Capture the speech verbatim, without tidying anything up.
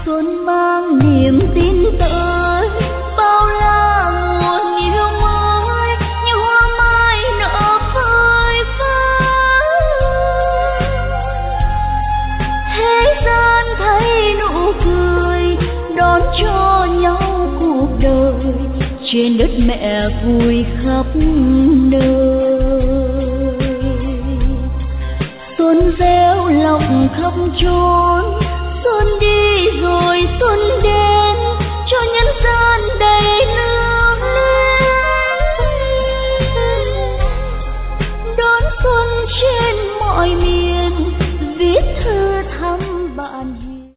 Xuân mang niềm tin tới, bao la nguồn yêu mới như hoa mai nở phơi phới. Thế gian thấy nụ cười đón cho nhau cuộc đời, trên đất mẹ vui khắp nơi. Xuân reo lòng khắp chốn, xuân đi rồi xuân đến cho nhân gian đầy